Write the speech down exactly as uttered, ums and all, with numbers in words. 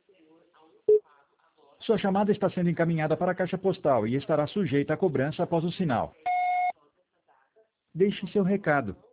Sua chamada está sendo encaminhada para a caixa postal e estará sujeita a cobrança após o sinal. Deixe seu recado.